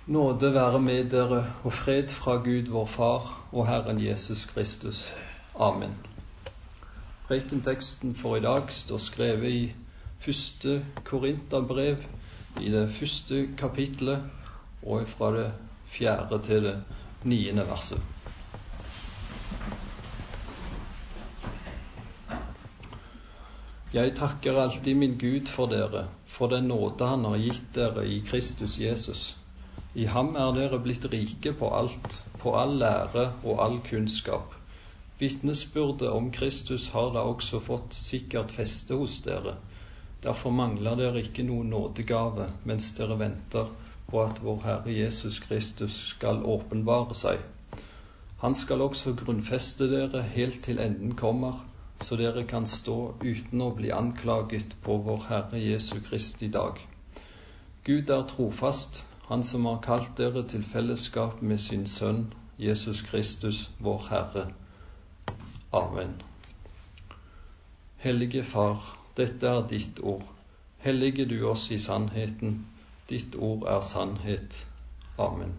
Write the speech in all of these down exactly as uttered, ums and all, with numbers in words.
Nåde være med dere og fred fra Gud vår Far og Herren Jesus Kristus. Amen. Prekenteksten for i dag står skrevet i første Korinterbrev, i det første kapitlet, og fra det fjerde til det niende verset. Jeg takker alltid min Gud for dere, for den nåde han har gitt dere i Kristus Jesus. I ham er dere blitt rike på alt, på all lære og all kunnskap. Vitnesbyrdet om Kristus har da også fått sikkert feste hos dere. Derfor mangler dere ikke noen nådegave, mens dere venter på at vår Herre Jesus Kristus skal åpenbare seg. Han skal også grunnfeste dere helt til enden kommer, så dere kan stå uten å bli anklaget på vår Herre Jesu Kristi dag. Gud er trofast, han som har kalt dere til fellesskap med sin Sønn, Jesus Kristus, vår Herre. Amen. Hellige Far, dette er ditt ord. Hellige du oss i sannheten. Ditt ord er sannhet. Amen.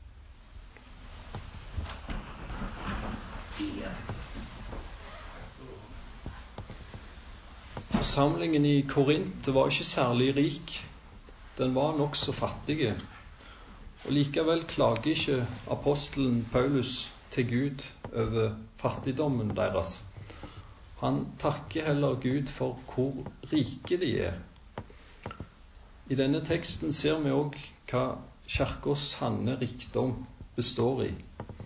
Forsamlingen i Korint var ikke særlig rik. Den var nokså fattige. Og likevel klager ikke apostelen Paulus til Gud over fattigdommen deres. Han takker heller Gud for hvor rike de er. I denne teksten ser vi også hva kirkens sanne rikdom består i.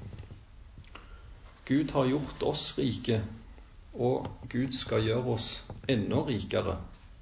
Gud har gjort oss rike, og Gud skal gjøre oss enda rikere.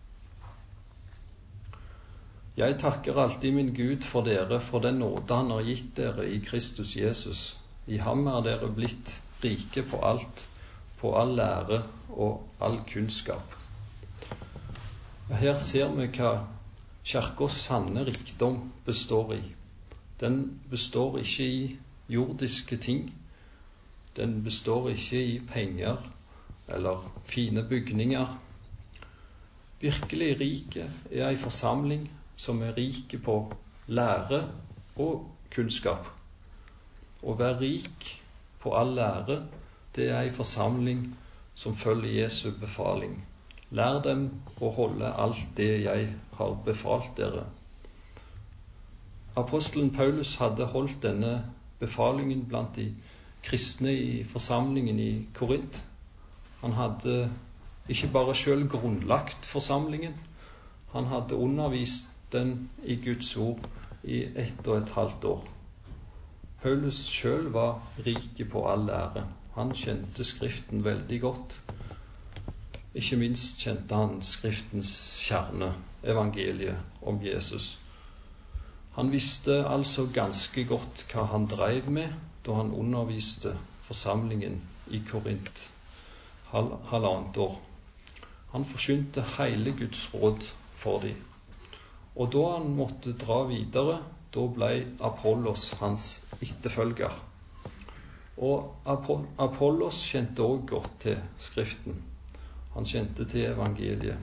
Jeg takker alltid min Gud for dere, for den nåde han har gitt dere i Kristus Jesus. I ham er dere blitt rike på alt, på all lære og all kunnskap. Her ser vi hva kirkens sanne rikdom består i. Den består ikke i jordiske ting. Den består ikke i penger eller fine bygninger. Virkelig rike er en forsamling som er rike på lære og kunnskap. Å være rik på all lære, det er en forsamling som følger Jesu befaling. Lær dem å holde alt det jeg har befalt dere. Apostelen Paulus hadde holdt denne befalingen blant de kristne i forsamlingen i Korint. Han hadde ikke bare selv grunnlagt forsamlingen, han hadde undervist den i Guds ord i ett og et halvt år. Paulus selv var rike på all lære. Han kjente Skriften veldig godt. Ikke minst kjente han Skriftens kjerne, evangeliet om Jesus. Han visste altså ganske godt hva han drev med da han underviste forsamlingen i Korint hal- halvannet år. Han forsynte hele Guds råd for dem. Og da han måtte dra videre, da ble Apollos hans etterfølger. Og Apollos kjente også godt til Skriften. Han kjente til evangeliet.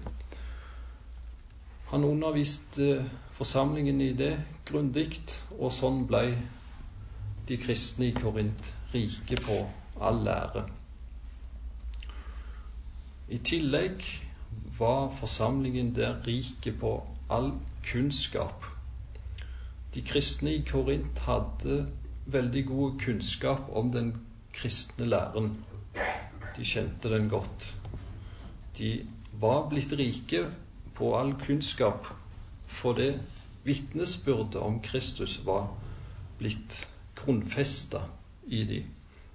Han underviste forsamlingen i det grundigt, og sånn ble de kristne i Korint rike på all lære. I tillegg var forsamlingen der rike på all kunnskap. De kristne i Korint hadde veldig god kunnskap om den kristne læren. De kjente den godt. De var blitt rike på all kunnskap, for det vitnesbyrdet om Kristus var blitt grunnfestet i dem.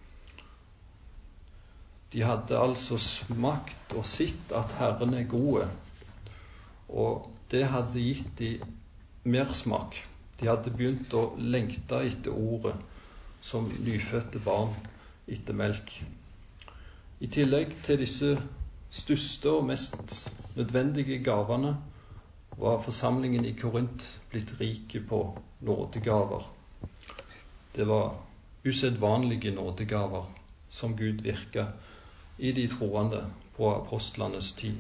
De hadde altså smakt og sett at Herren er gode, og det hadde gitt dem mersmak. De hadde begynt å lengte etter ordet som nyfødte barn etter melk. I tillegg til disse største og mest nødvendige gavene var forsamlingen i Korint blitt rike på nådegaver. Det var usedvanlige nådegaver som Gud virket i de troende på apostlenes tid.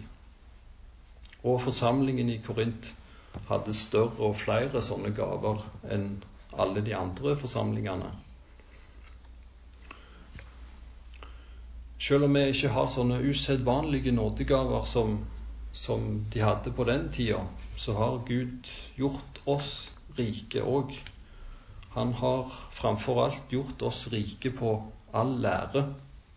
Og forsamlingen i Korint hadde større og flere sånne gaver enn alle de andre forsamlingene. Selv om vi ikke har sånne usedvanlige nådegaver som, som de hadde på den tida, så har Gud gjort oss rike også. Han har framfor alt gjort oss rike på all lære.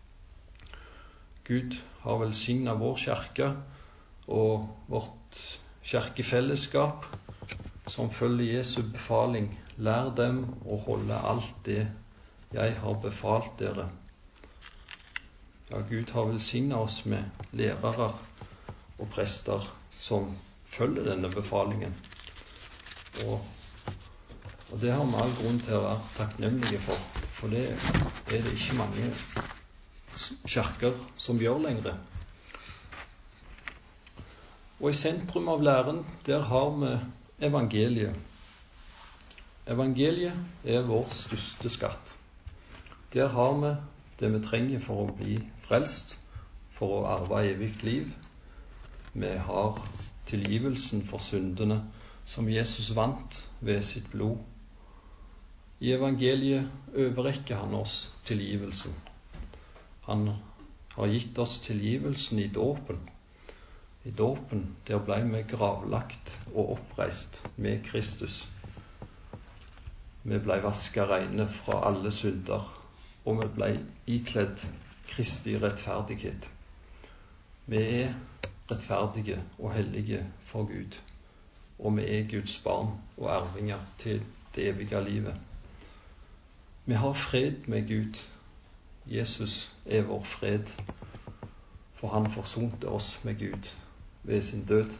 Gud har velsignet vår kirke og vårt kirkefellesskap som følger Jesu befaling. Lær dem å holde alt det jeg har befalt dere. Ja, Gud har velsignet oss med lærere og prester som følger denne befalingen. Og, og det har vi all grunn til å være takknemlige for, for det er det ikke mange kirker som gjør lenger. Og i sentrum av læren, der har vi evangeliet. Evangeliet er vår største skatt. Der har vi det vi trenger for å bli frelst, for å arve evig liv. Vi har tilgivelsen for syndene som Jesus vant ved sitt blod. I evangeliet overrekker han oss tilgivelsen. Han har gitt oss tilgivelsen i dåpen. I dåpen der ble vi gravlagt og oppreist med Kristus. Vi ble vasket rene fra alle synder, og vi ble ikledd Kristi rettferdighet. Vi er rettferdige og hellige for Gud, og vi er Guds barn og arvinger til det evige livet. Vi har fred med Gud. Jesus er vår fred, for han forsonte oss med Gud ved sin død.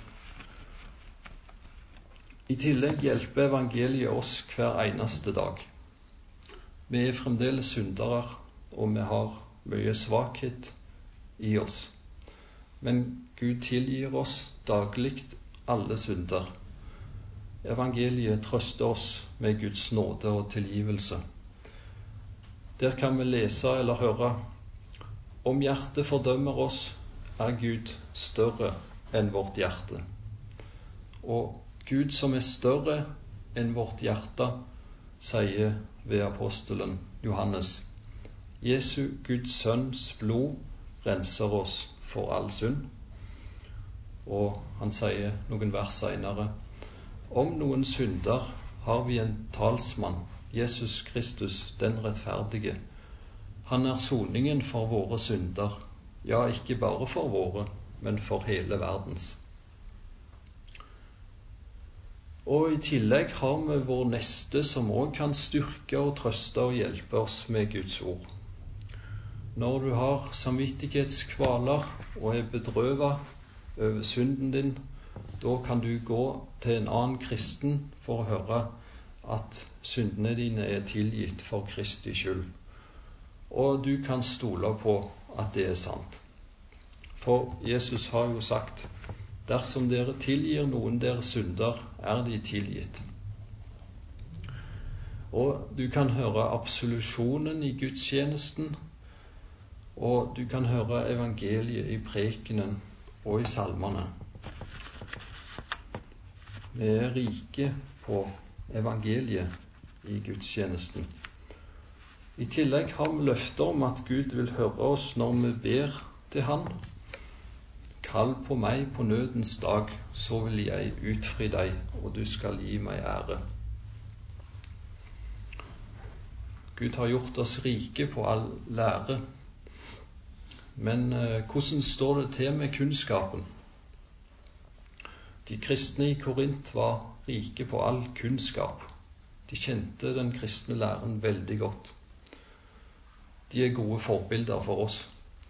I tillegg hjelper evangeliet oss hver eneste dag. Vi er fremdeles syndere, og vi har mye svakhet i oss. Men Gud tilgir oss daglig alle synder. Evangeliet trøster oss med Guds nåde og tilgivelse. Der kan vi lese eller høre: om hjertet fordømmer oss, er Gud større enn vårt hjerte. Og Gud som er større enn vårt hjerte, sier ved apostelen Johannes: Jesu Guds sønns blod renser oss for all synd. Og han sier noen vers senere: om noen synder har vi en talsmann, Jesus Kristus den rettferdige. Han er soningen for våre synder, ja, ikke bare for våre, men for hele verdens. Og i tillegg har vi vår neste som også kan styrke og trøste og hjelpe oss med Guds ord. Når du har samvittighetskvaler og er bedrøvet over synden din, da kan du gå til en annen kristen for å høre at syndene dine er tilgitt for Kristi skyld. Og du kan stole på at det er sant. For Jesus har jo sagt: dersom dere tilgir noen deres synder, er de tilgitt. Og du kan høre absolusjonen i gudstjenesten, og du kan høre evangeliet i prekenen og i salmene. Vi er rike på evangeliet i gudstjenesten. I tillegg har vi løfter om at Gud vil høre oss når vi ber til Han. Kall på meg på nødens dag, så vil jeg utfri deg, og du skal gi meg ære. Gud har gjort oss rike på all lære. Men eh, hvordan står det til med kunnskapen? De kristne i Korint var rike på all kunnskap. De kjente den kristne læren veldig godt. De er gode forbilder for oss.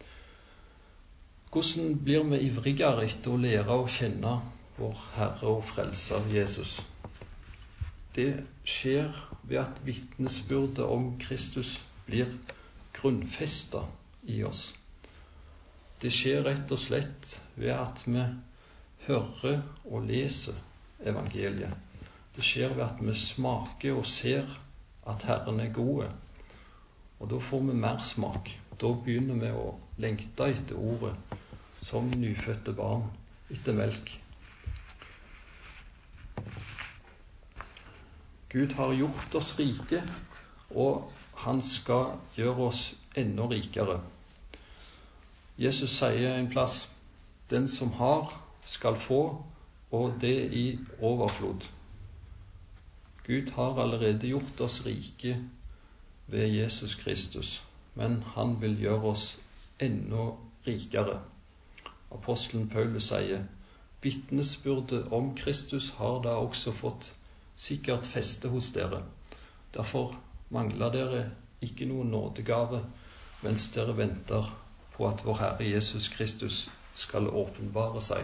Hvordan blir vi ivrigere etter å lære å kjenne vår Herre og Frelser Jesus? Det skjer ved at vitnesbyrdet om Kristus blir grunnfestet i oss. Det skjer rett og slett ved at vi hører og leser evangeliet. Det skjer ved at vi smaker og ser at Herren er gode. Og da får vi mer smak. Da begynner vi å lengte etter ordet som nyfødte barn etter melk. Gud har gjort oss rike, og han skal gjøre oss enda rikere. Jesus sier en plass: den som har, skal få, og det i overflod. Gud har allerede gjort oss rike ved Jesus Kristus, men han vil gjøre oss enda rikere. Apostelen Paulus sier: vitnesbyrdet om Kristus har da også fått sikkert feste hos dere. Derfor mangler dere ikke noen nådegave mens dere venter på at vår Herre Jesus Kristus skal åpenbare seg.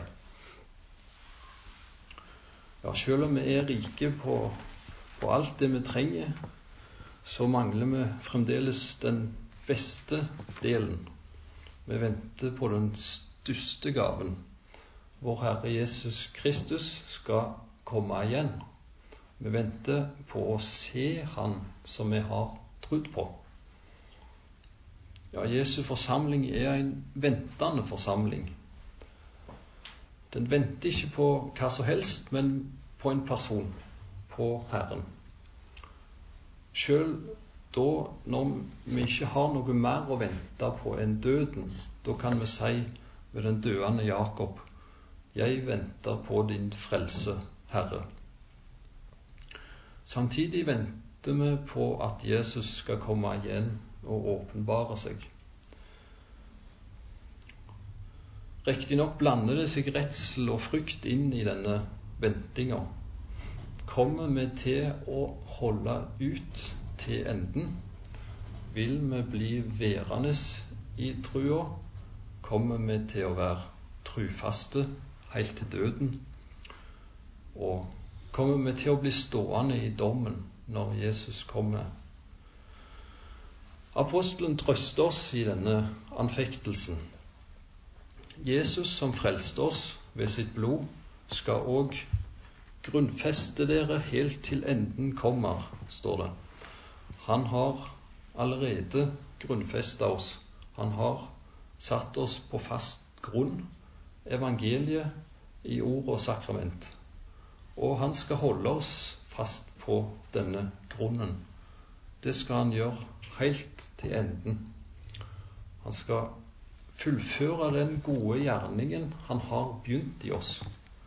Ja, selv om vi er rike på, på alt det vi trenger, så mangler vi fremdeles den beste delen. Vi venter på den største gaven. Vår Herre Jesus Kristus skal komme igjen. Vi venter på å se Han som vi har trodd på. Ja, Jesu forsamling er en ventende forsamling. Den venter ikke på hva som helst, men på en person, på Herren. Selv da, når vi ikke har noe mer å vente på enn døden, da kan vi si med den døende Jakob: jeg venter på din frelse, Herre. Samtidig venter vi på at Jesus skal komme igjen og åpenbare seg. Riktignok blander det seg redsel og frykt inn i denne ventinga. Kommer vi til å holde ut til enden? Vil vi bli værende i trua? Kommer vi til å være trufaste helt til døden? Og kommer vi til å bli stående i dommen når Jesus kommer? Apostelen trøster oss i denne anfektelsen. Jesus som frelste oss ved sitt blod, skal òg grunnfeste dere helt til enden kommer, står det. Han har allerede grunnfestet oss. Han har satt oss på fast grunn, evangeliet i ord og sakrament. Og han skal holde oss fast på denne grunnen. Det skal han gjøre helt til enden. Han skal fullføre den gode gjerningen han har begynt i oss.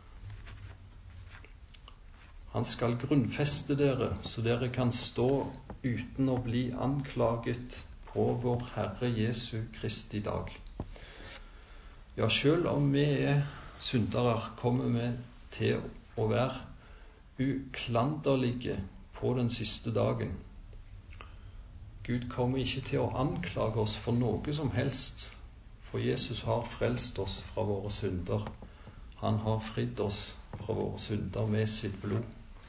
Han skal grunnfeste dere, så dere kan stå uten å bli anklaget på vår Herre Jesu Kristi dag. Ja, selv om vi er syndere, kommer vi til å være uklanderlige på den siste dagen. Gud kommer ikke til å anklage oss for noe som helst, for Jesus har frelst oss fra våre synder. Han har fridd oss fra våre synder med sitt blod.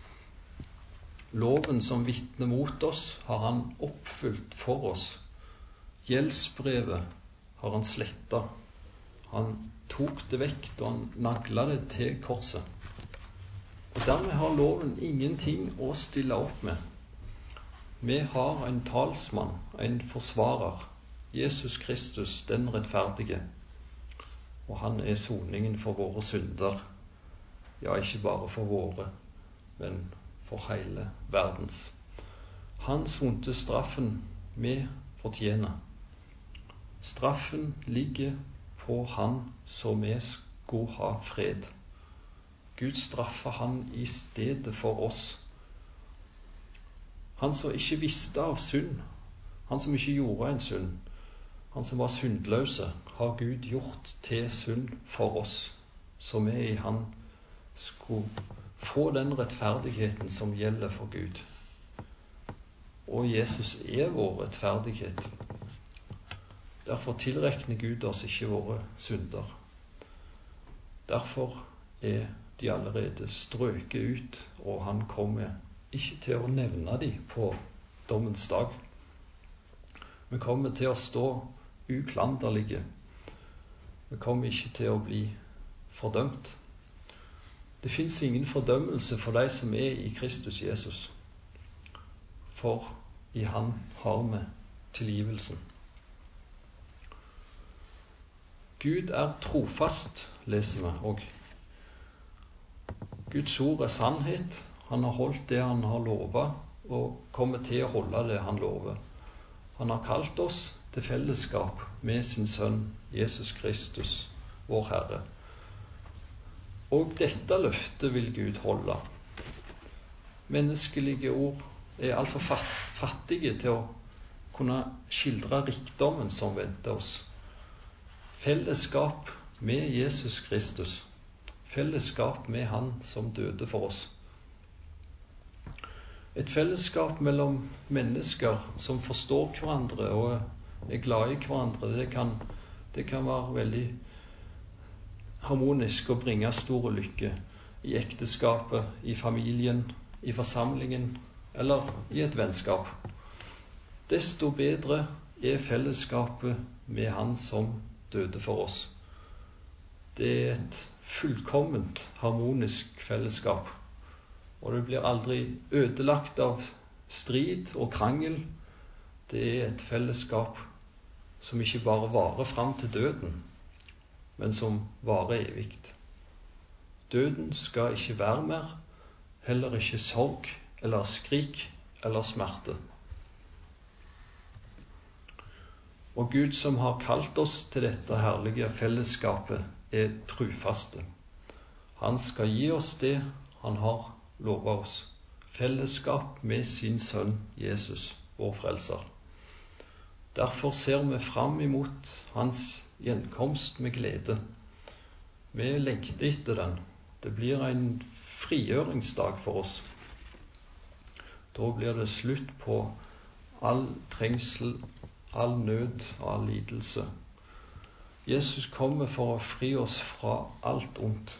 Loven som vitner mot oss, har han oppfylt for oss. Gjeldsbrevet har han slettet. Han tok det vekk da han naglet det til korset. Og dermed har loven ingenting å stille opp med. Vi har en talsmann, en forsvarer, Jesus Kristus, den rettferdige. Og han er soningen for våre synder. Ja, ikke bare for våre, men for hele verdens. Han sonte straffen vi fortjener. Straffen ligger på han så vi skulle ha fred. Gud straffer han i stedet for oss. Han som ikke visste av synd, han som ikke gjorde en synd, han som var syndløse, har Gud gjort til synd for oss, så vi i han skulle få den rettferdigheten som gjelder for Gud. Og Jesus er vår rettferdighet. Derfor tilrekner Gud oss ikke våre synder. Derfor er de allerede strøket ut, og han kommer ikke til å nevne de på dommens dag. Vi kommer til å stå uklanderlige. Vi kommer ikke til å bli fordømt. Det finnes ingen fordømmelse for de som er i Kristus Jesus, for i han har vi tilgivelsen. Gud er trofast, leser vi også. Guds ord er sannhet. Han har holdt det han har lovet, og kommer til å holde det han lover. Han har kalt oss til fellesskap med sin sønn Jesus Kristus, vår Herre. Og dette løftet vil Gud holde. Menneskelige ord er alt for fattige til å kunne skildre rikdommen som venter oss. Fellesskap med Jesus Kristus. Fellesskap med Han som døde for oss. Et fellesskap mellom mennesker som forstår hverandre og er glad i hverandre, det kan, det kan være veldig harmonisk og bringe stor lykke i ekteskapet, i familien, i forsamlingen eller i et vennskap. Desto bedre er fellesskapet med Han som døde for oss. Det er et fullkomment harmonisk fellesskap, og det blir aldri ødelagt av strid og krangel. Det er et fellesskap som ikke bare varer fram til døden, men som varer evigt. Døden skal ikke være mer, heller ikke sorg eller skrik eller smerte. Og Gud som har kalt oss til dette herlige fellesskapet, er trufaste. Han skal gi oss det han har lovet oss. Fellesskap med sin sønn Jesus, vår frelser. Derfor ser vi fram imot hans gjenkomst med glede. Vi lengter etter den. Det blir en frigjøringsdag for oss. Da blir det slutt på all trengsel, all nød og all lidelse. Jesus kommer for å fri oss fra alt ondt.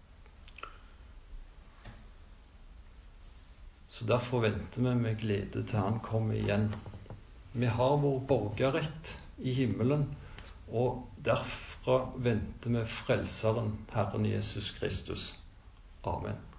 Så derfor venter vi med glede til han kommer igjen. Vi har vår borgerrett i himmelen, og derfra venter vi frelseren, Herren Jesus Kristus. Amen.